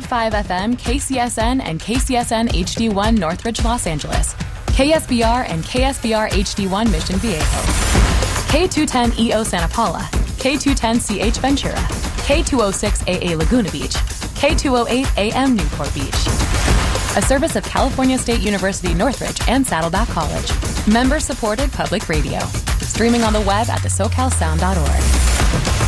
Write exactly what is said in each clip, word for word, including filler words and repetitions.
five F M, K C S N, and K C S N H D one Northridge, Los Angeles. K S B R and K S B R H D one Mission Viejo. K two ten E O Santa Paula. K two ten C H Ventura. K two oh six A A Laguna Beach. K two oh eight A M Newport Beach. A service of California State University Northridge and Saddleback College. Member-supported public radio. Streaming on the web at the socal sound dot org.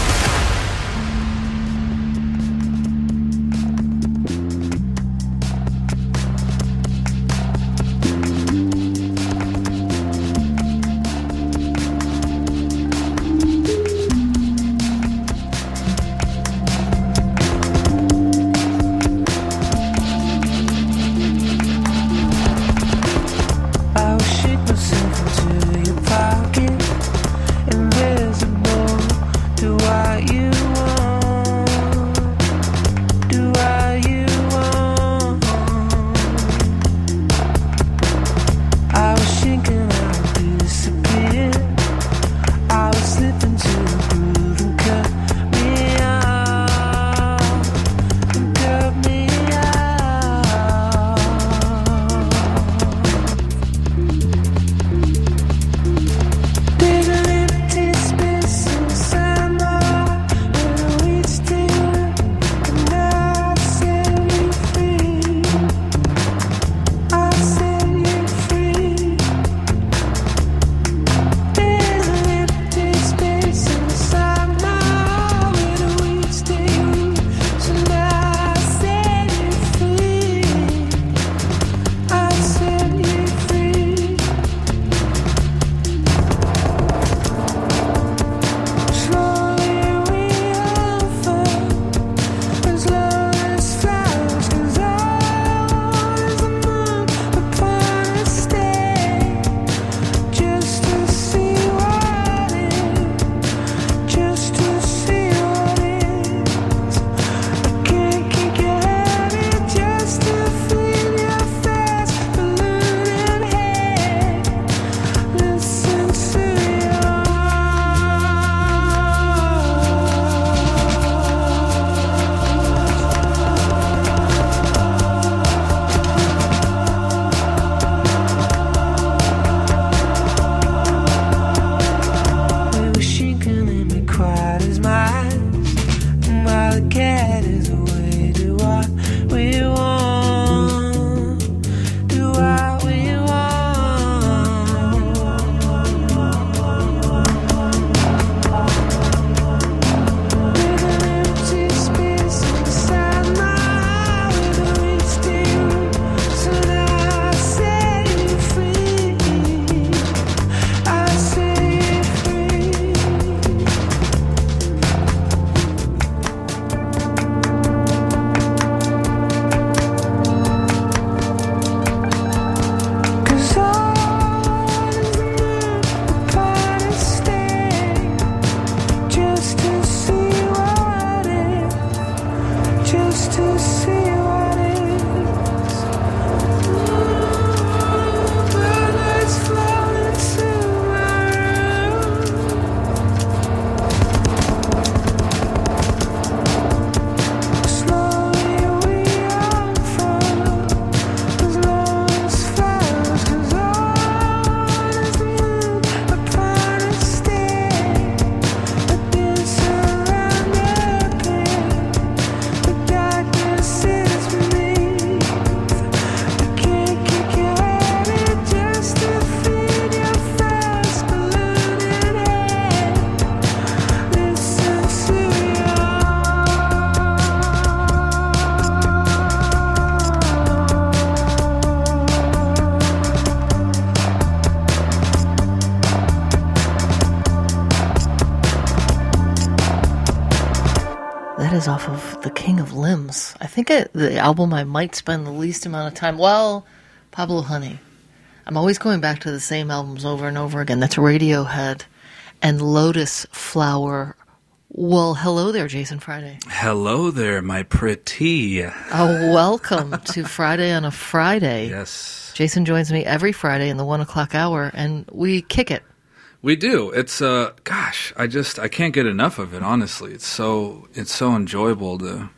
That is off of The King of Limbs. I think it, the album I might spend the least amount of time... Well, Pablo Honey. I'm always going back to the same albums over and over again. That's Radiohead and Lotus Flower. Well, hello there, Jason Friday. Hello there, my pretty. Oh, welcome to Friday on a Friday. Yes. Jason joins me every Friday in the one o'clock hour, and we kick it. We do. It's uh, gosh, I just I can't get enough of it. Honestly, it's so it's so enjoyable to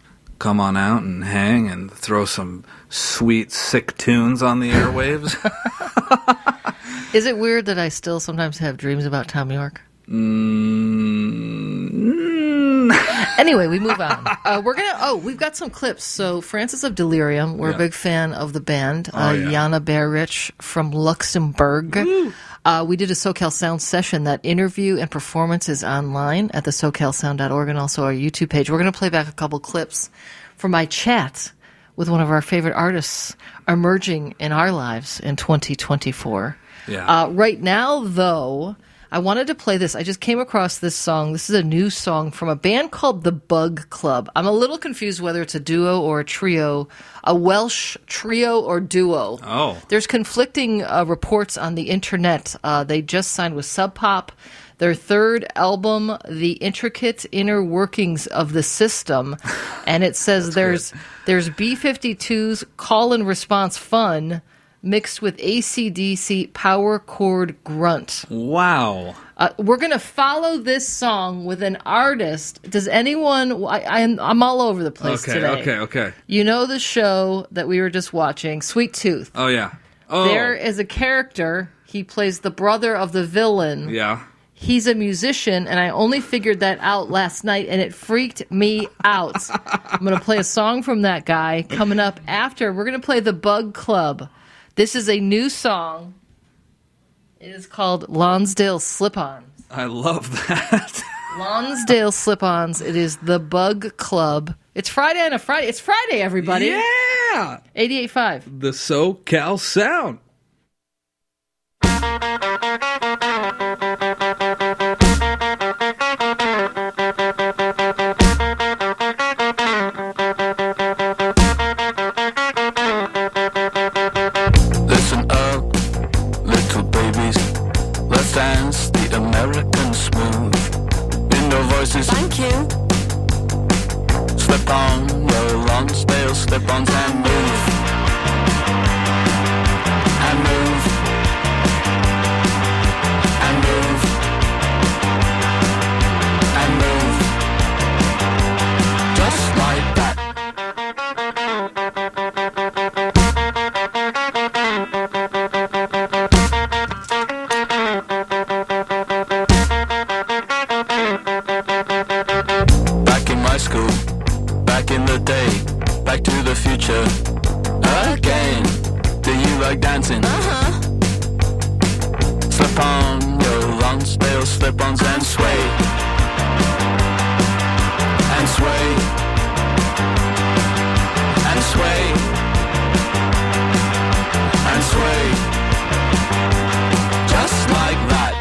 come on out and hang and throw some sweet, sick tunes on the airwaves. Is it weird that I still sometimes have dreams about Tom York? Mm. Anyway, we move on. Uh, we're gonna. Oh, we've got some clips. So, Francis of Delirium. We're Yeah. a big fan of the band. Oh, Uh, yeah. Jana Berich from Luxembourg. Uh, we did a SoCal Sound session. That interview and performance is online at the socal sound dot org and also our YouTube page. We're going to play back a couple clips from my chat with one of our favorite artists emerging in our lives in twenty twenty-four. Yeah. Uh, right now, though, I wanted to play this. I just came across this song. This is a new song from a band called The Bug Club. I'm a little confused whether it's a duo or a trio, a Welsh trio or duo. Oh. There's conflicting uh, reports on the internet. Uh, they just signed with Sub Pop. Their third album, The Intricate Inner Workings of the System. And it says there's good. there's B fifty-two's Call and Response Fun mixed with A C D C power chord grunt. Wow. Uh, we're going to follow this song with an artist. Does anyone... I, I'm, I'm all over the place Okay, today. okay, okay. You know the show that we were just watching, Sweet Tooth. Oh, yeah. Oh, There is a character. He plays the brother of the villain. yeah. He's a musician, and I only figured that out last night, and it freaked me out. I'm going to play a song from that guy coming up after. We're going to play The Bug Club. This is a new song. It is called Lonsdale Slip-Ons. I love that. Lonsdale Slip-Ons. It is The Bug Club. It's Friday on a Friday. It's Friday, everybody. Yeah. eighty-eight point five. The SoCal Sound. Listen up, little babies. Let's dance the American smooth. In no voices. Thank you. Slip on your Lonsdale slip-ons and move. And move. And move. And move. Just like that. Back in my school, back in the day, back to the future. Again, do you like dancing? Uh-huh. Slip on your Lonsdale slip-ons and sway. And sway. And sway. And sway. Just like that.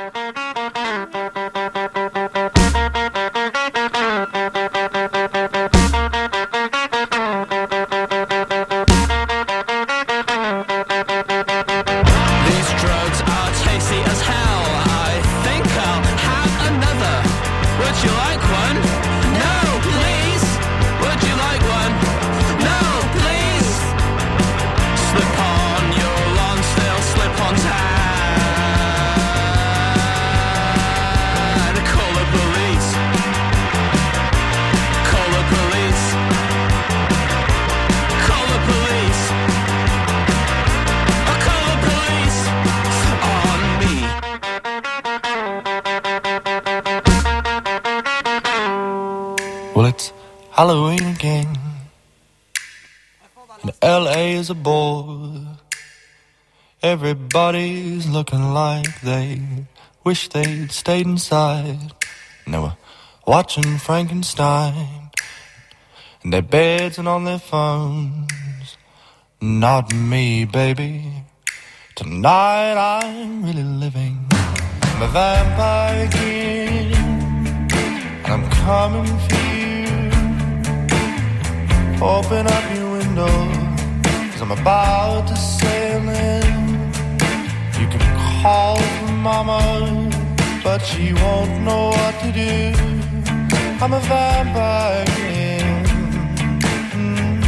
These drugs are tasty as hell. I think I'll have another. Would you like one? No, please. Would you like one? No, please. Slip on your Lonsdale slip-ons and call the police. Call the police. Call the police. I'll call the police on me. Well, it's Halloween again. And L A is a bore. Everybody's looking like they wish they'd stayed inside. And they were watching Frankenstein in their beds and on their phones. Not me, baby. Tonight I'm really living. I'm a vampire again. And I'm coming for you. Open up your window, 'cause I'm about to sail in. You can call for mama, but she won't know what to do. I'm a vampire again. Mm.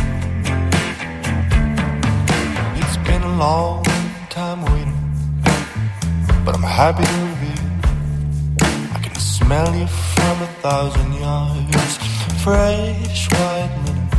It's been a long time waiting, but I'm happy to be. I can smell you from a thousand yards. Fresh white linen,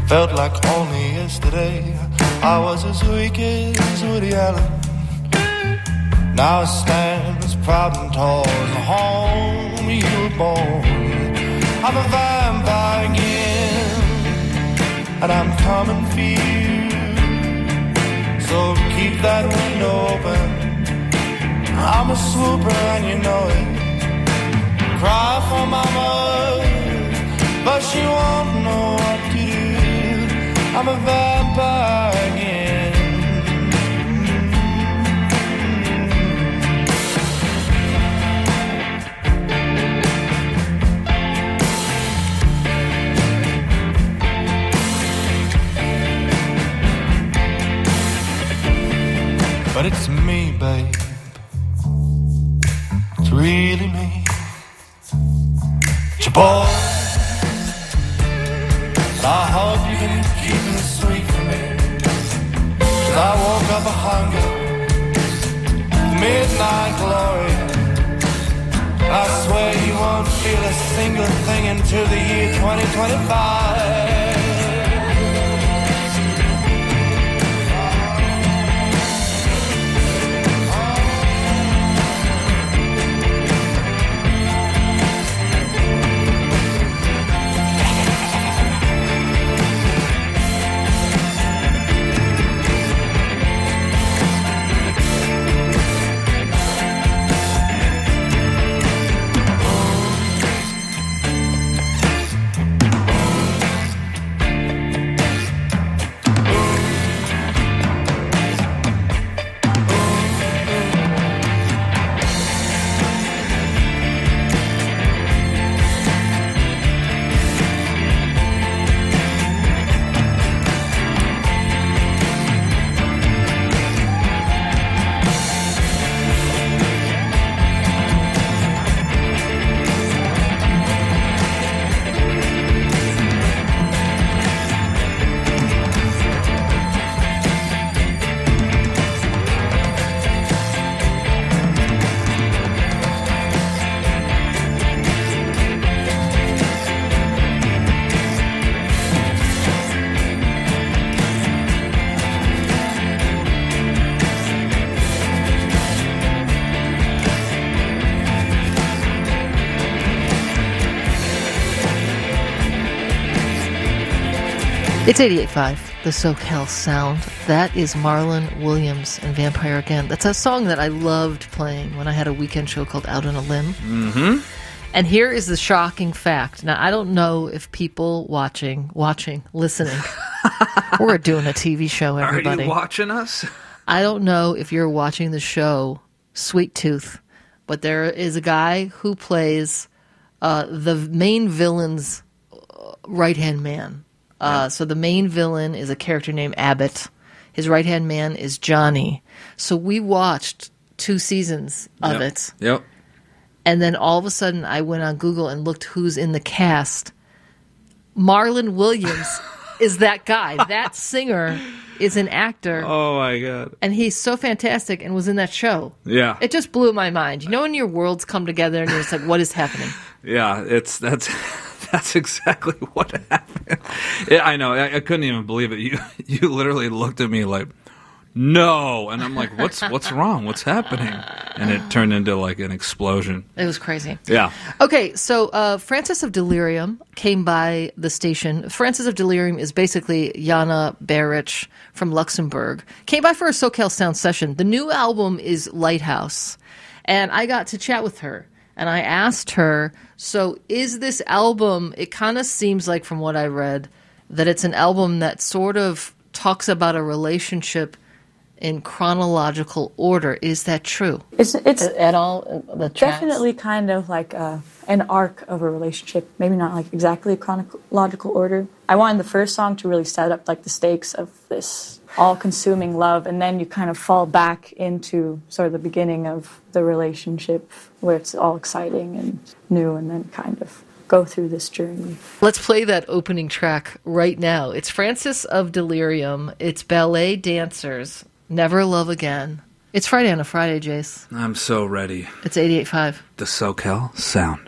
Felt like only yesterday I was as weak as Woody Allen. Now I stand as proud and tall as the home you were born. I'm a vampire again, and I'm coming for you. So keep that window open. I'm a swooper and you know it. Cry for mama, but she won't know what to do. I'm a vampire again. But it's me, babe. It's really me. It's your boy. I hope you can keep it sweet for me. Cause I woke up a hunger, midnight glory. I swear you won't feel a single thing until the year twenty twenty-five. It's eighty-eight point five, the SoCal Sound. That is Marlon Williams and Vampire Again. That's a song that I loved playing when I had a weekend show called Out on a Limb. Mm-hmm. And here is the shocking fact. Now, I don't know if people watching, watching, listening, we're doing a T V show, everybody. Are you watching us? I don't know if you're watching the show Sweet Tooth, but there is a guy who plays uh, the main villain's right-hand man. Uh, so the main villain is a character named Abbott. His right-hand man is Johnny. So we watched two seasons of Yep. it. Yep. And then all of a sudden I went on Google and looked who's in the cast. Marlon Williams is that guy. That singer is an actor. Oh, my God. And he's so fantastic and was in that show. Yeah. It just blew my mind. You know when your worlds come together and you're just like, what is happening? Yeah, it's that's that's exactly what happened. Yeah, I know. I, I couldn't even believe it. You you literally looked at me like, no, and I'm like, what's what's wrong? What's happening? And it turned into like an explosion. It was crazy. Yeah. Okay, so uh, Francis of Delirium came by the station. Francis of Delirium is basically Jana Beric from Luxembourg. Came by for a SoCal Sound session. The new album is Lighthouse. And I got to chat with her. And I asked her, so is this album, it kind of seems like from what I read, that it's an album that sort of talks about a relationship in chronological order. Is that true? It's it's At all? The tracks? definitely kind of like a, an arc of a relationship. Maybe not like exactly a chronological order. I wanted the first song to really set up like the stakes of this all-consuming love, and then you kind of fall back into sort of the beginning of the relationship where it's all exciting and new, and then kind of go through this journey. Let's play that opening track right now. It's Francis of Delirium. It's Ballet Dancers. Never Love Again. It's Friday on a Friday, Jace. I'm so ready. It's eighty-eight point five. The SoCal Sound.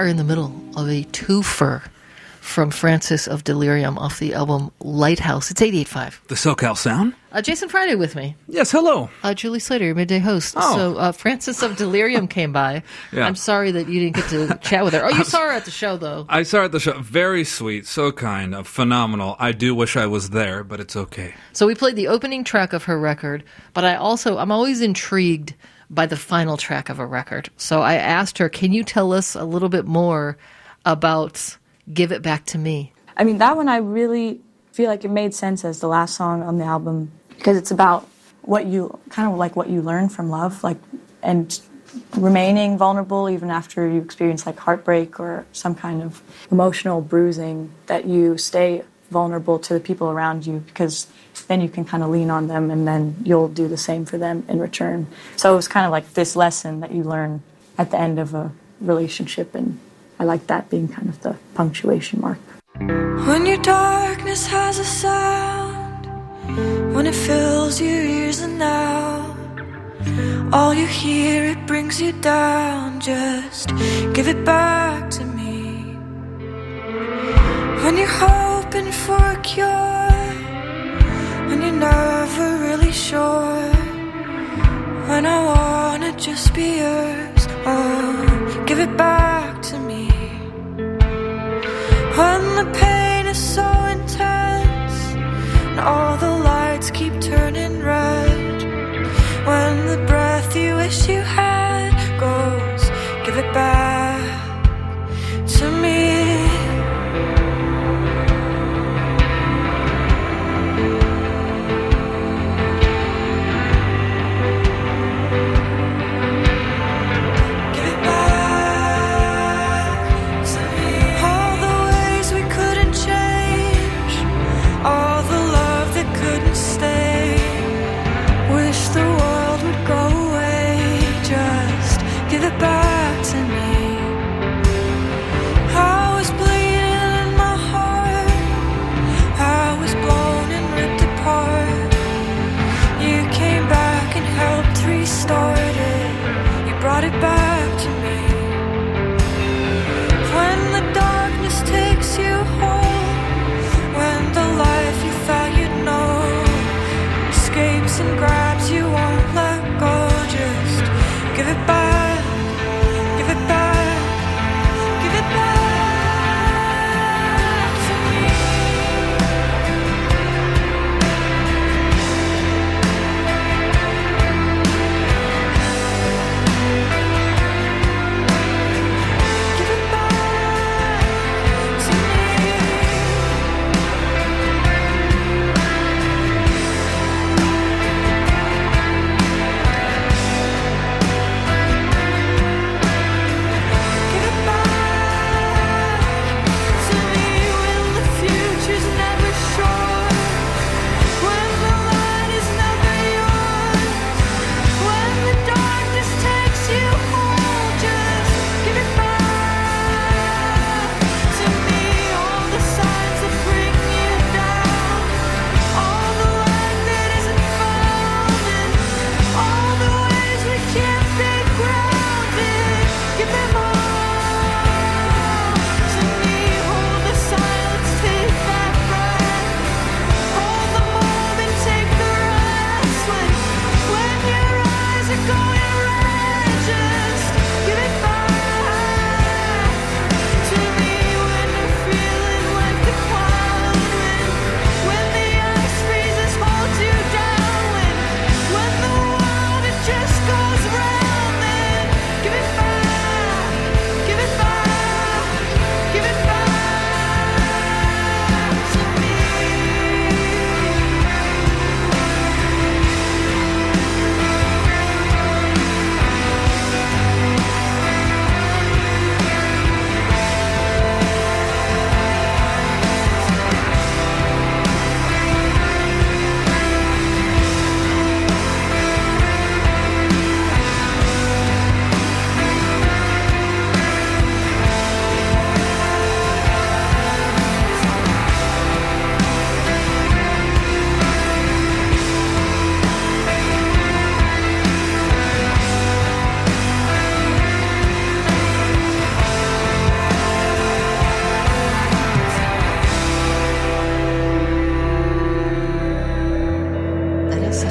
are in the middle of a twofer from Francis of Delirium off the album Lighthouse. It's eighty-eight point five. The SoCal Sound? Uh, Jason Friday with me. Yes, hello. Uh, Julie Slater, your midday host. Oh. So uh, Francis of Delirium came by. Yeah. I'm sorry that you didn't get to chat with her. Oh, you saw her at the show, though. I saw her at the show. Very sweet, so kind, uh, phenomenal. I do wish I was there, but it's okay. So we played the opening track of her record, but I also, I'm always intrigued by the final track of a record. So I asked her, can you tell us a little bit more about Give It Back to Me? I mean, that one I really feel like it made sense as the last song on the album because it's about what you, kind of like what you learn from love, like, and remaining vulnerable even after you experience like heartbreak or some kind of emotional bruising, that you stay vulnerable to the people around you because then you can kind of lean on them and then you'll do the same for them in return. So it was kind of like this lesson that you learn at the end of a relationship, and I like that being kind of the punctuation mark. When your darkness has a sound, when it fills your ears and now all you hear, it brings you down, just give it back to me. When you're hoping for a cure, when you're never really sure, when I wanna just be yours, oh, give it back to me. When the pain is so intense and all the lights keep turning red, when the breath you wish you had goes, give it back to me.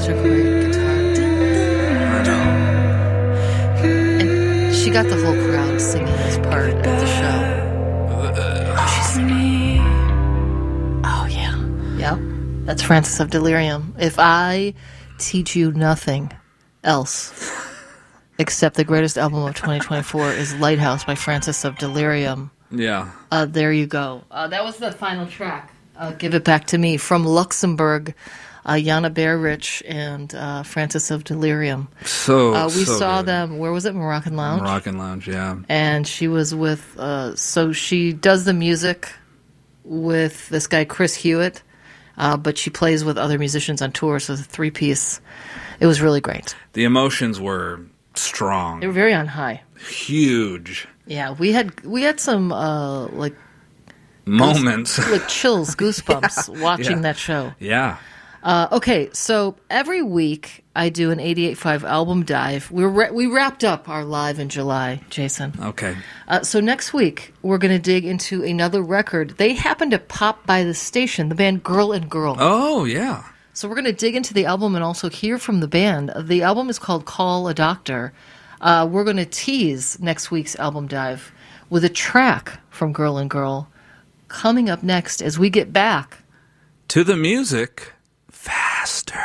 such a great guitar. I know. And she got the whole crowd singing this part at the show. She's singing. Oh, yeah. Yep. That's Francis of Delirium. If I teach you nothing else except the greatest album of twenty twenty-four is Lighthouse by Francis of Delirium, Yeah. uh, there you go. Uh, that was the final track. Uh, Give It Back to Me from Luxembourg. Uh, Jana Berrich and uh, Francis of Delirium. So Uh, we so saw good. them, where was it? Moroccan Lounge? Moroccan Lounge, yeah. And she was with, uh, so she does the music with this guy, Chris Hewitt, uh, but she plays with other musicians on tour, so it's a three-piece. It was really great. The emotions were strong. They were very on high. Huge Yeah, we had we had some, uh, like, moments. like chills, goosebumps watching yeah. that show. Yeah. Uh, okay, so every week I do an eighty-eight point five album dive. We ra- we wrapped up our live in July, Jason. Okay. Uh, so next week we're going to dig into another record. They happened to pop by the station, the band Girl and Girl. Oh, yeah. So we're going to dig into the album and also hear from the band. The album is called Call a Doctor. Uh, we're going to tease next week's album dive with a track from Girl and Girl coming up next as we get back To the music. Faster.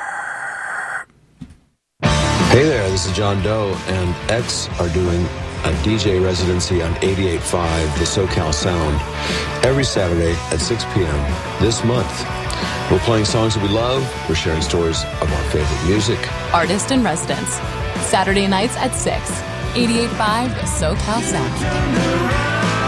Hey there, this is John Doe, and X are doing a D J residency on eighty-eight point five, the SoCal Sound, every Saturday at six p.m. this month. We're playing songs that we love, we're sharing stories of our favorite music. Artist in Residence. Saturday nights at six. eighty-eight point five, the SoCal Sound.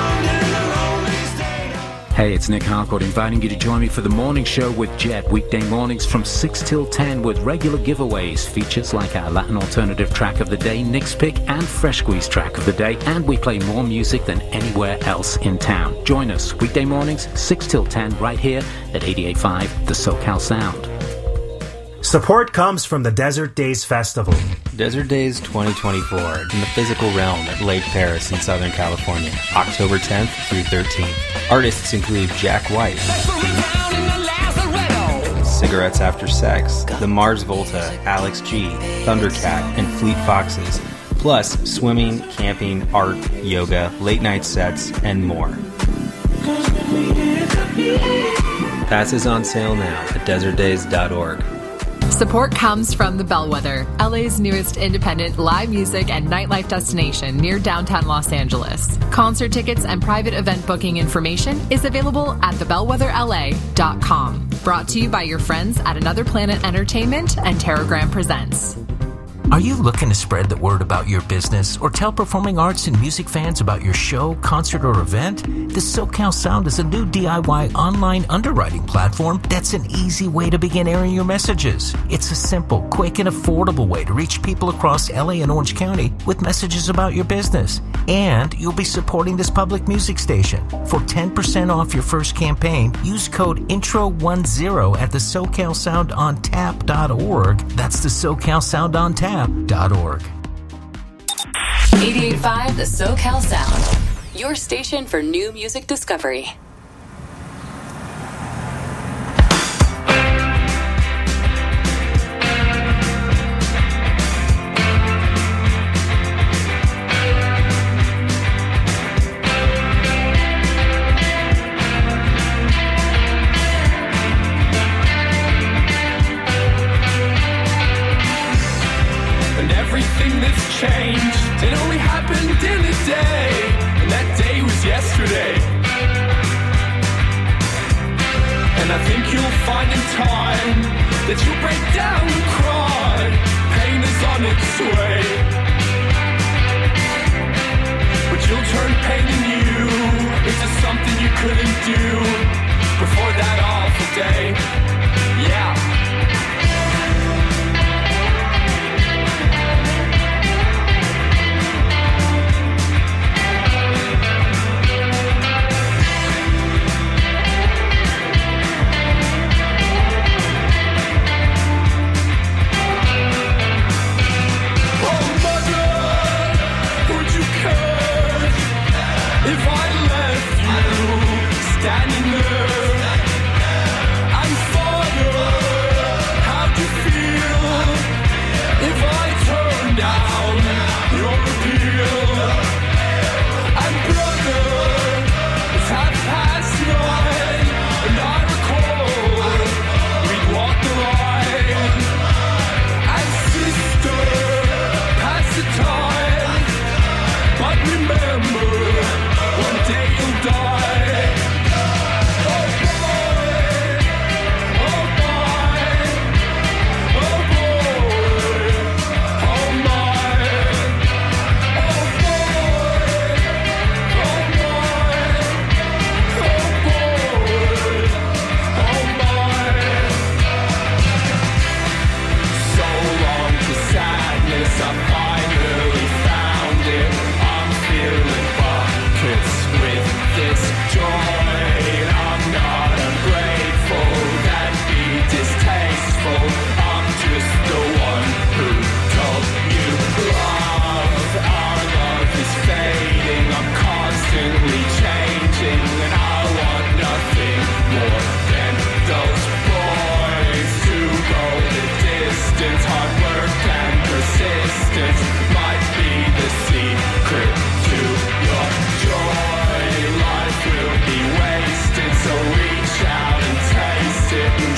Hey, it's Nick Harcourt inviting you to join me for the morning show with Jet, weekday mornings from six till ten with regular giveaways, features like our Latin alternative track of the day, Nick's Pick, and Fresh Squeeze track of the day, and we play more music than anywhere else in town. Join us weekday mornings, six till ten, right here at eighty-eight point five, the SoCal Sound. Support comes from the Desert Days Festival. Desert Days twenty twenty-four in the physical realm at Lake Paris in Southern California, October tenth through thirteenth. Artists include Jack White, Cigarettes After Sex, The Mars Volta, Alex G, Thundercat, and Fleet Foxes, plus swimming, camping, art, yoga, late night sets, and more. Passes on sale now at desert days dot org. Support comes from The Bellwether, L A's newest independent live music and nightlife destination near downtown Los Angeles. Concert tickets and private event booking information is available at the bellwether l a dot com. Brought to you by your friends at Another Planet Entertainment and Terragram Presents. Are you looking to spread the word about your business or tell performing arts and music fans about your show, concert, or event? The SoCal Sound is a new D I Y online underwriting platform that's an easy way to begin airing your messages. It's a simple, quick, and affordable way to reach people across L A and Orange County with messages about your business. And you'll be supporting this public music station. For ten percent off your first campaign, use code intro ten at the socal sound on tap dot org. That's the socal sound on tap dot org. eighty-eight point five, the SoCal Sound. Your station for new music discovery. Changed. It only happened in a day, and that day was yesterday. And I think you'll find in time that you'll break down and cry. Pain is on its way, but you'll turn pain in you into something you couldn't do before that awful day. Yeah. If I left you standing there, I'm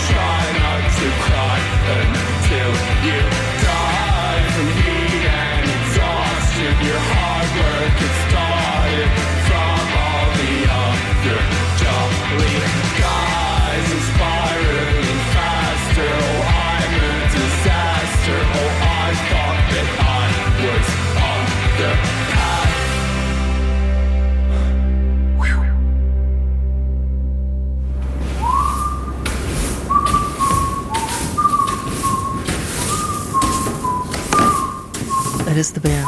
try not to cry until you die from heat and exhaustion. Your hard work has started from all the other jolly guys and spiraling faster. Oh, I'm a disaster. Oh, I thought that I was on the path. That is the band.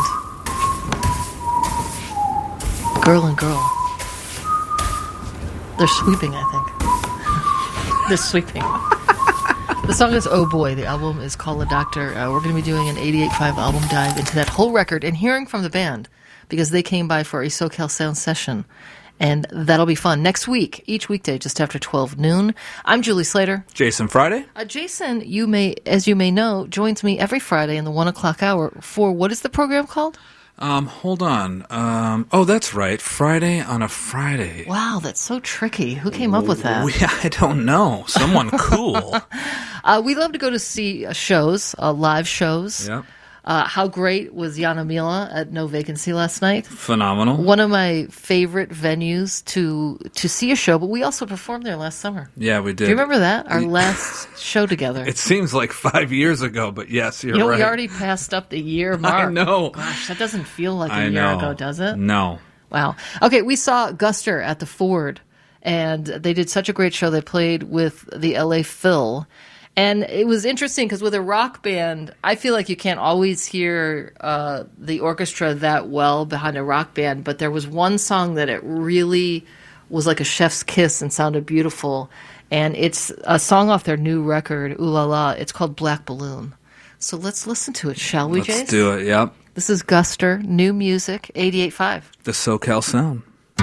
Girl and Girl. They're sweeping, I think. They're sweeping. The song is Oh Boy. The album is Call a Doctor. Uh, we're going to be doing an eighty-eight point five album dive into that whole record and hearing from the band because they came by for a SoCal Sound session. And that'll be fun. Next week, each weekday, just after twelve noon. I'm Julie Slater. Jason Friday. Uh, Jason, you may, as you may know, joins me every Friday in the one o'clock hour for what is the program called? Um, hold on. Um, oh, that's right. Friday on a Friday. Wow, that's so tricky. Who came up with that? We, I don't know. Someone cool. Uh, we love to go to see uh, shows, uh, live shows. Yep. Uh, how great was Yana Mila at No Vacancy last night? Phenomenal. One of my favorite venues to to see a show, but we also performed there last summer. Yeah, we did. Do you remember that? Our last show together. It seems like five years ago, but yes, you're you know, right. we already passed up the year mark. I know. Gosh, that doesn't feel like a I year know. ago, does it? No. Wow. Okay, we saw Guster at the Ford, and they did such a great show. They played with the L A Phil. And it was interesting because with a rock band, I feel like you can't always hear uh, the orchestra that well behind a rock band. But there was one song that it really was like a chef's kiss and sounded beautiful. And it's a song off their new record, Ooh La La. It's called Black Balloon. So let's listen to it, shall we, Jace? Let's do it, yep. This is Guster, new music, eighty-eight point five. The SoCal Sound.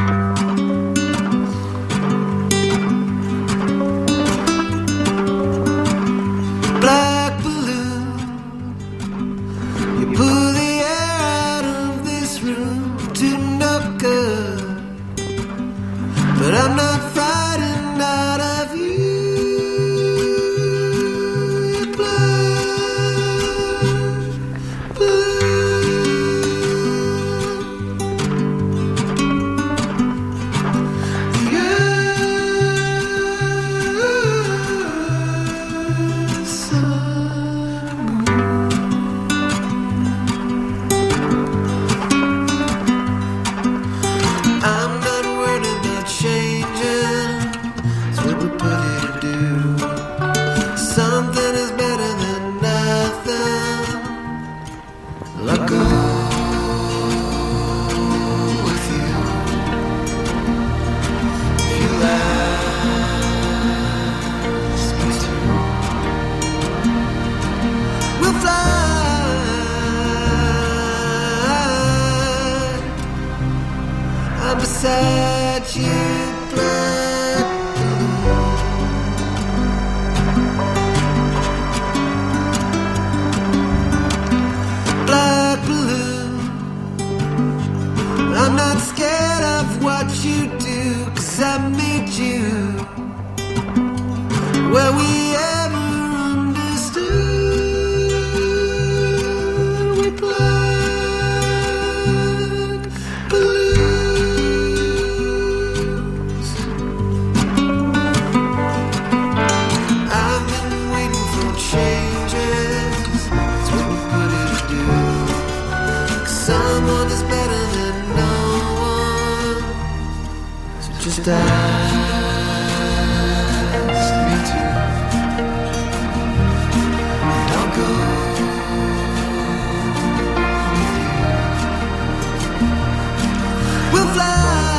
Black balloon, you pull the air out of this room to no good, but I'm not frightened out of you. Black beside you, black balloon. Black balloon, I'm not scared of what you do, 'cause I made you where we ever understood. We black balloons. I've been waiting for changes, that's what we put it to do. 'Cause someone is better than no one, so just ask me to. I'll go with you. We'll fly.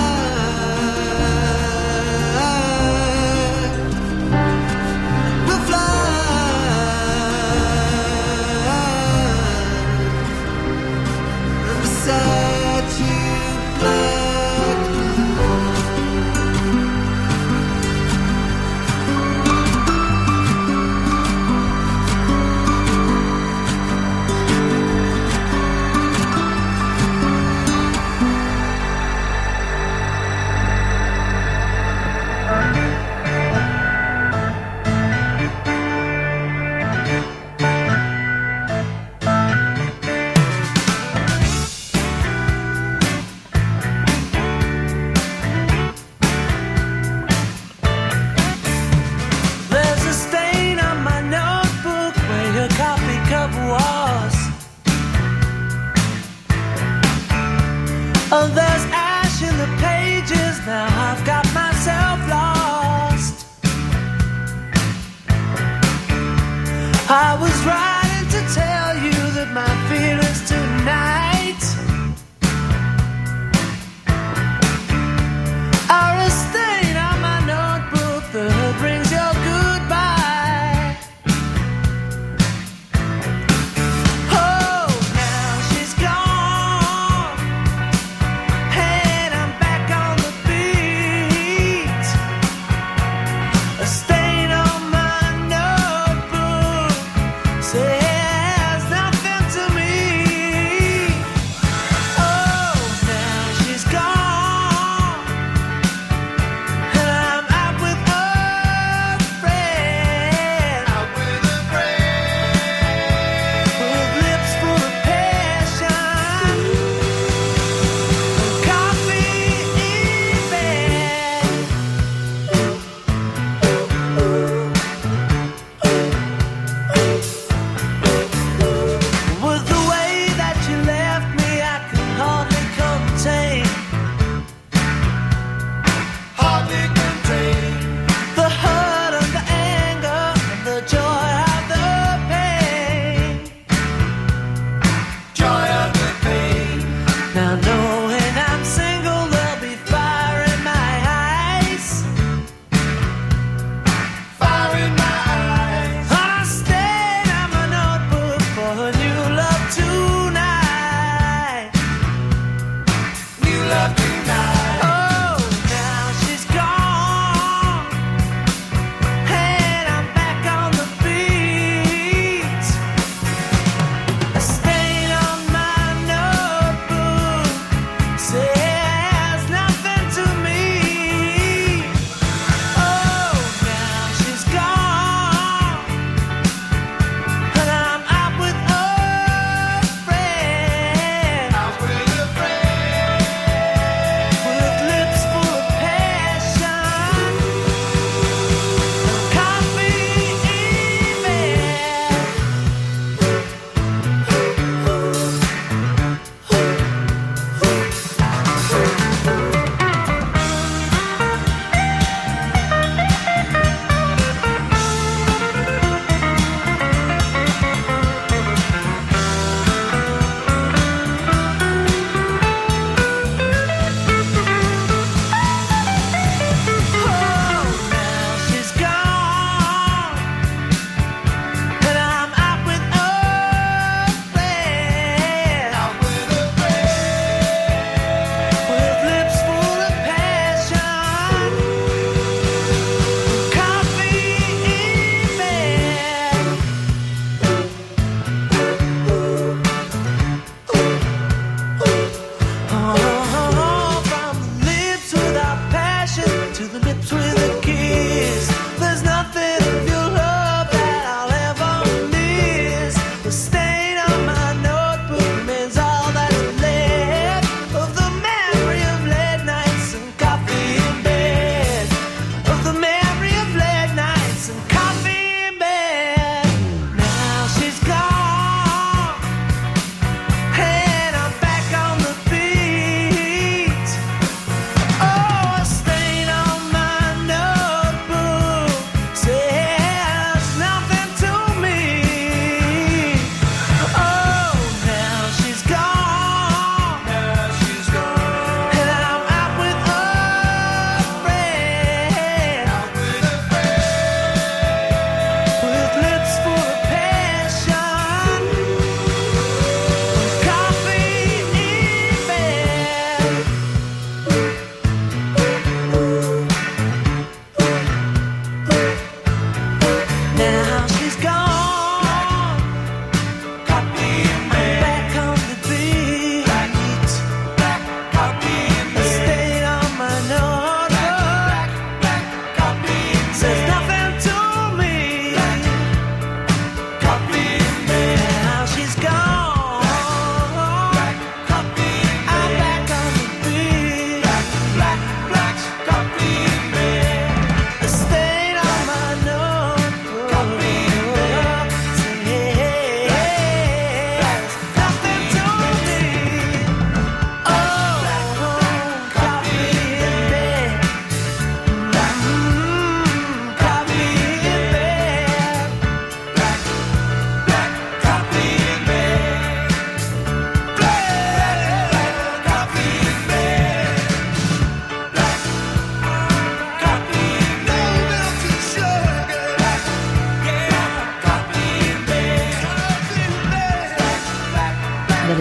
We'll fly. I'm beside you, black balloon. I was writing to tell you that my feelings tonight are a stain on my notebook that brings your goodbye. Oh, now she's gone, and I'm back on the beat. A stain on my notebook. Say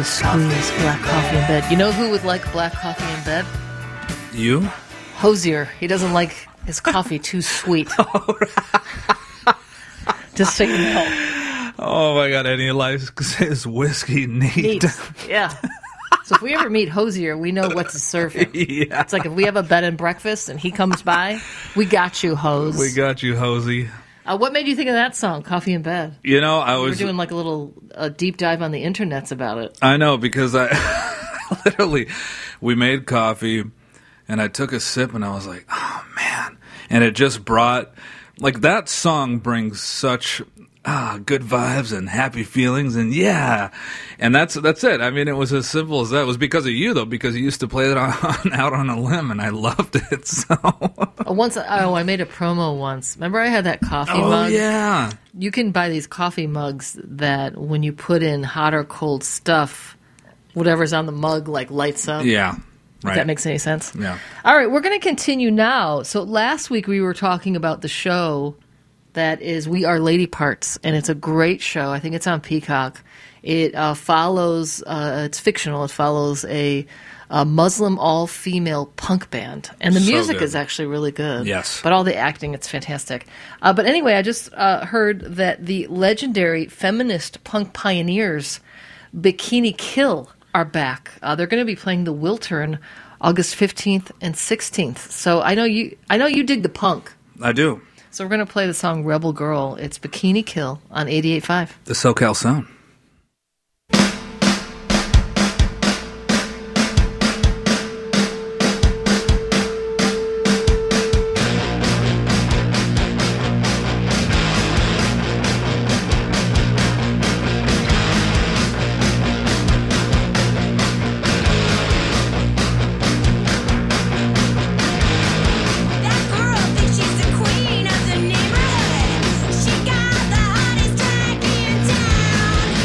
to squeeze black coffee in bed. You know who would like black coffee in bed? You? Hosier. He doesn't like his coffee too sweet. Just so you know. Oh my God, and he likes his whiskey neat. Neat. Yeah. So if we ever meet Hosier, we know what to serve him. Yeah. It's like if we have a bed and breakfast and he comes by, we got you, Hose. We got you, Hosey. Uh, what made you think of that song, Coffee in Bed? You know, I we was were doing like a little uh, deep dive on the internets about it. I know, because I literally, we made coffee and I took a sip and I was like, oh man. And it just brought, like, that song brings such ah good vibes and happy feelings, and yeah. And that's that's it. I mean, it was as simple as that. It was because of you, though, because you used to play it on, out on a limb, and I loved it. So once, oh, I made a promo once. Remember, I had that coffee oh, mug. Yeah, you can buy these coffee mugs that when you put in hot or cold stuff, whatever's on the mug like lights up. Yeah, right. If that makes any sense. Yeah. All right, we're going to continue now. So last week we were talking about the show that is We Are Lady Parts, and it's a great show. I think it's on Peacock. It uh, follows, uh, it's fictional. It follows a, a Muslim all-female punk band. And the So music good. is actually really good. Yes. But all the acting, it's fantastic. Uh, but anyway, I just uh, heard that the legendary feminist punk pioneers, Bikini Kill, are back. Uh, they're going to be playing the Wiltern August fifteenth and sixteenth. So I know you, I know you dig the punk. I do. So we're going to play the song Rebel Girl. It's Bikini Kill on eighty-eight point five. The SoCal Sound. Queen of the neighborhood. She got the hottest track in town.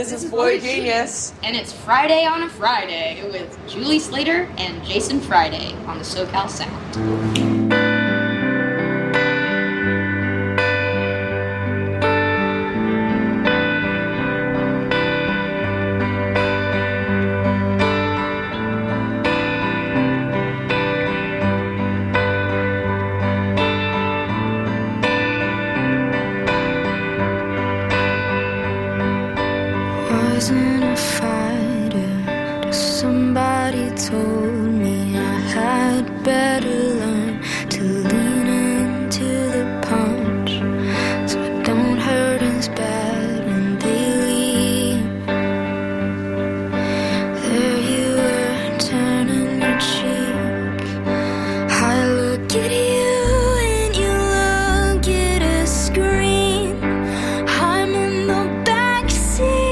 This, this is Boy Genius. And it's Friday on a Friday with Julie Slater and Jason Friday on the SoCal Sound. Wasn't a fighter till somebody told me I had better learn to lean into the punch so it don't hurt as bad when they leave. There you were turning your cheek. I look at you and you look at a screen. I'm in the backseat.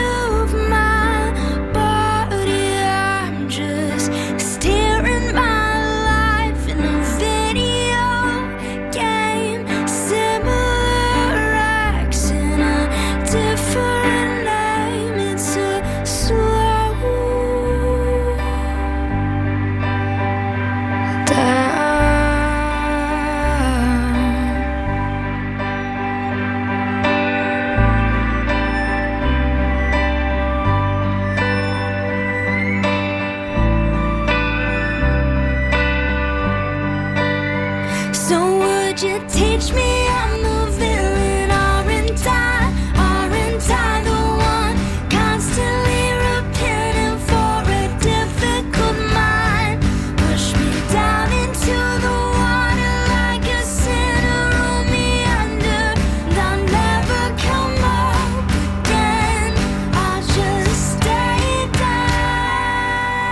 Teach me I'm the villain, aren't I? Aren't I the one constantly repenting for a difficult mind? Push me down into the water like a sinner, roll me under, and I'll never come up again. I'll just stay down.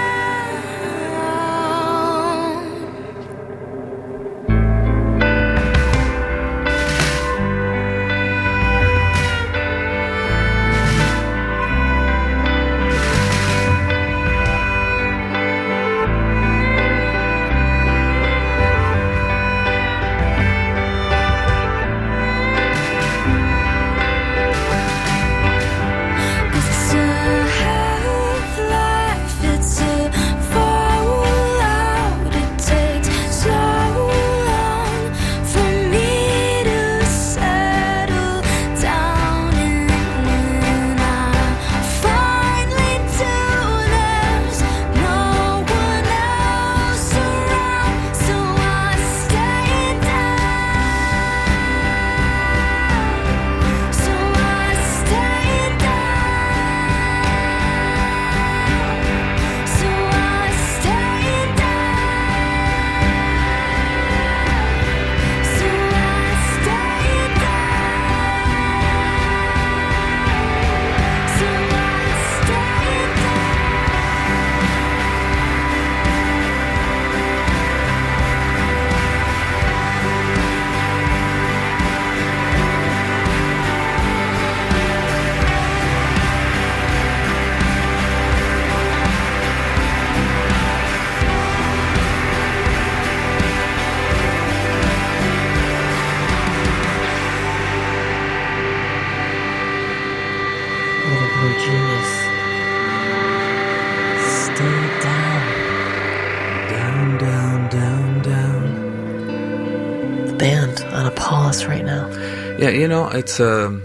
Band on a pause right now. Yeah, you know, it's um,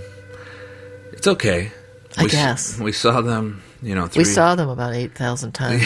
it's okay. I we guess s- we saw them. You know, three, we saw them about eight thousand times.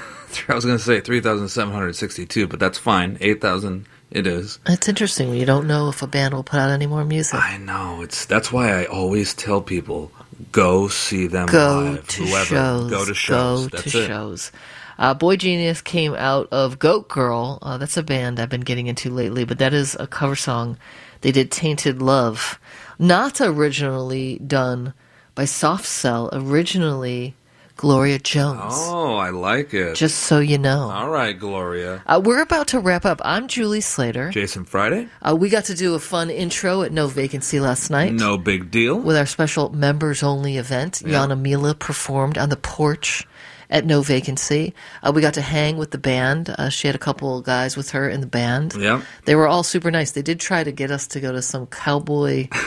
I was going to say three thousand seven hundred sixty-two, but that's fine. Eight thousand, it is. It's interesting. You don't know if a band will put out any more music. I know. It's that's why I always tell people go see them go live. To whoever, shows, go to shows. Go that's to it. shows. Uh, Boy Genius came out of Goat Girl. Uh, that's a band I've been getting into lately, but that is a cover song. They did Tainted Love. Not originally done by Soft Cell, originally Gloria Jones. Oh, I like it. Just so you know. All right, Gloria. Uh, we're about to wrap up. I'm Julie Slater. Jason Friday. Uh, we got to do a fun intro at No Vacancy last night. No big deal. With our special members-only event. Yeah. Yana Mila performed on the porch at No Vacancy. Uh, we got to hang with the band. Uh, she had a couple guys with her in the band. Yep. They were all super nice. They did try to get us to go to some cowboy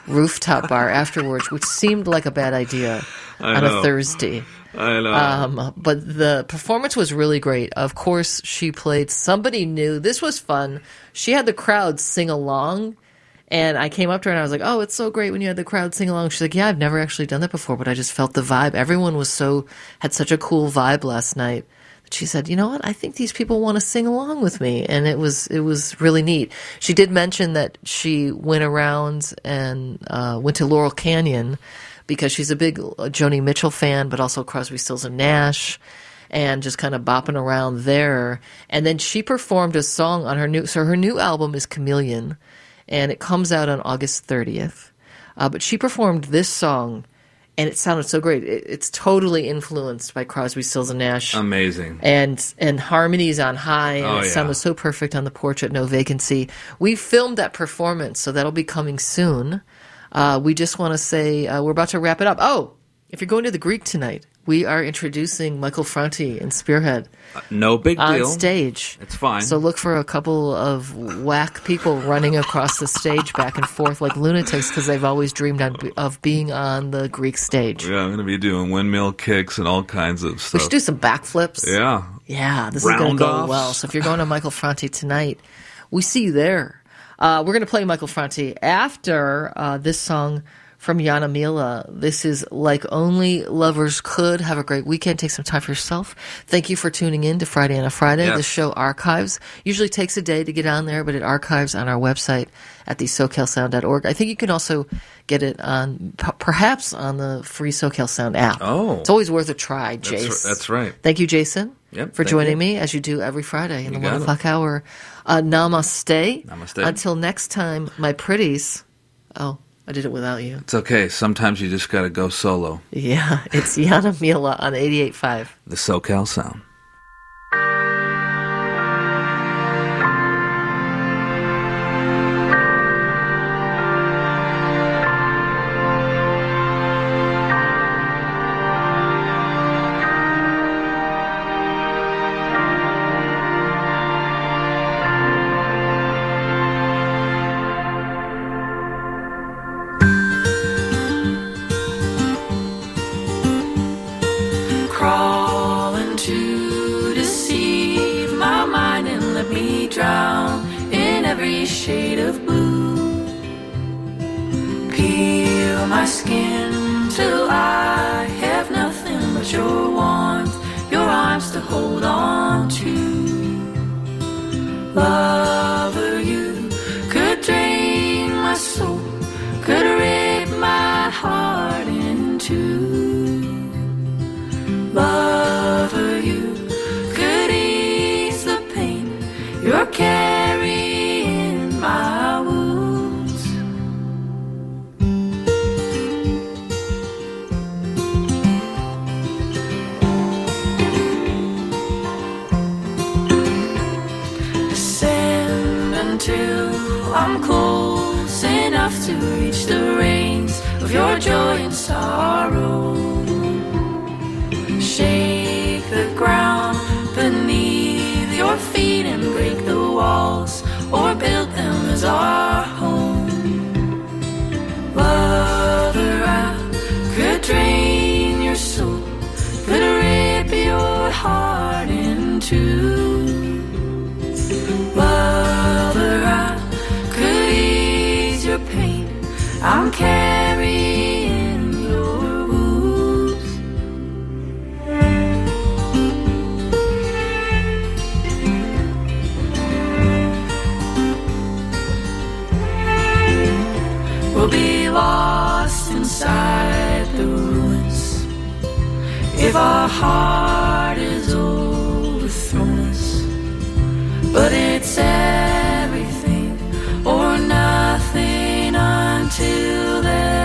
rooftop bar afterwards, which seemed like a bad idea I on know. a Thursday. I know. Um, but the performance was really great. Of course, she played Somebody New. This was fun. She had the crowd sing along. And I came up to her and I was like, oh, it's so great when you had the crowd sing along. She's like, yeah, I've never actually done that before, but I just felt the vibe. Everyone was so, had such a cool vibe last night. She said, you know what? I think these people want to sing along with me. And it was, it was really neat. She did mention that she went around and, uh, went to Laurel Canyon because she's a big Joni Mitchell fan, but also Crosby, Stills and Nash, and just kind of bopping around there. And then she performed a song on her new, so her new album is Chameleon, and it comes out on August thirtieth. Uh, but she performed this song, and it sounded so great. It, it's totally influenced by Crosby, Stills and Nash. Amazing. And and harmonies on high, and Oh, it yeah. sounded so perfect on the porch at No Vacancy. We filmed that performance, so that'll be coming soon. Uh, we just want to say uh, we're about to wrap it up. Oh, if you're going to the Greek tonight, we are introducing Michael Franti and Spearhead Uh, no big on deal. stage. It's fine. So look for a couple of whack people running across the stage back and forth like lunatics because they've always dreamed on, of being on the Greek stage. Yeah, I'm going to be doing windmill kicks and all kinds of We stuff. should do some backflips. Yeah. Yeah, this is going to go Round-offs. well. So if you're going to Michael Franti tonight, we see you there. Uh, we're going to play Michael Franti after uh, this song from Yana Mila. This is Like Only Lovers Could. Have a great weekend. Take some time for yourself. Thank you for tuning in to Friday on a Friday. Yes. The show archives. Usually takes a day to get on there, but it archives on our website at the socal sound dot org. I think you can also get it on, p- perhaps on the free SoCal Sound app. Oh. It's always worth a try, That's Jace. r- that's right. Thank you, Jason, Yep, for thank joining you. me, as you do every Friday in You the got one it. o'clock hour. Uh, namaste. Namaste. Until next time, my pretties. Oh, I did it without you. It's okay. Sometimes you just got to go solo. Yeah, it's Yana Mila on eighty-eight point five. The SoCal Sound. Crawling to deceive my mind and let me drown in every shade of blue. Peel my skin till I have nothing but your warmth, your arms to hold on to. Lover, you could drain my soul, could rip my heart in two. Lover, you could ease the pain you're carrying my wounds. Descend until I'm close enough to reach the reins of your joy and sorrow. Shake the ground beneath your feet and break the walls or build them as our home. Lover, I could drain your soul, could rip your heart in two. Lover, I could ease your pain, I'm carrying your wounds. We'll be lost inside the ruins if our heart is overthrown us. But it's everything or nothing until then.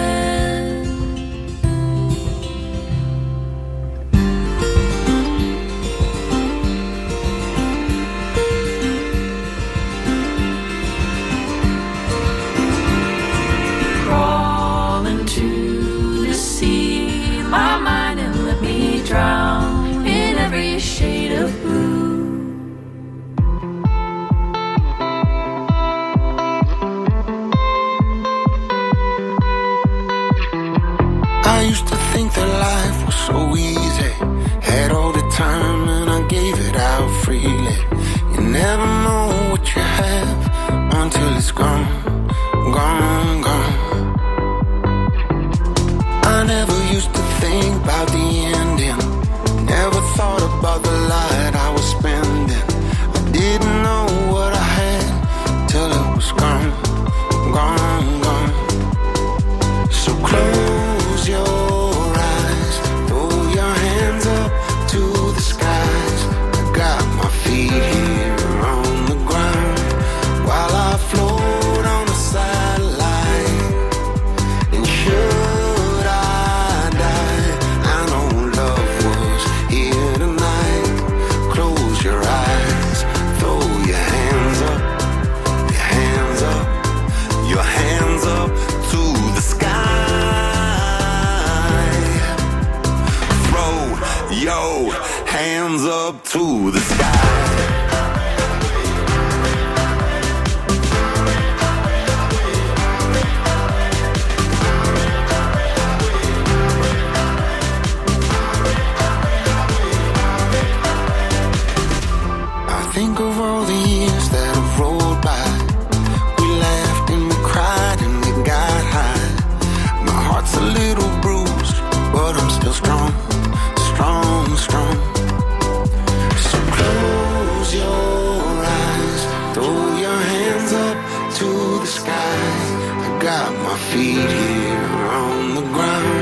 Crawl into the sea, my mind, and let me drown in every shade of blue. think that life was so easy. Had all the time and I gave it out freely. You never know what you have until it's gone, gone, gone. I never used to think about the ending. Never thought about the light I was spending. I didn't know what I had till it was gone, gone, gone. So close your eyes, throw your hands up to the skies. I got my feet here on the ground while I float on the satellite. And should I die, I know love was here tonight. Close your eyes, throw your hands up, your hands up, your hands up to the sky. Throw your hands up to the sky. I think of all the years that have rolled by. We laughed and we cried and we got high. My heart's a little bruised, but I'm still strong, strong, strong. So close your eyes, throw your hands up to the sky. I got my feet here on the ground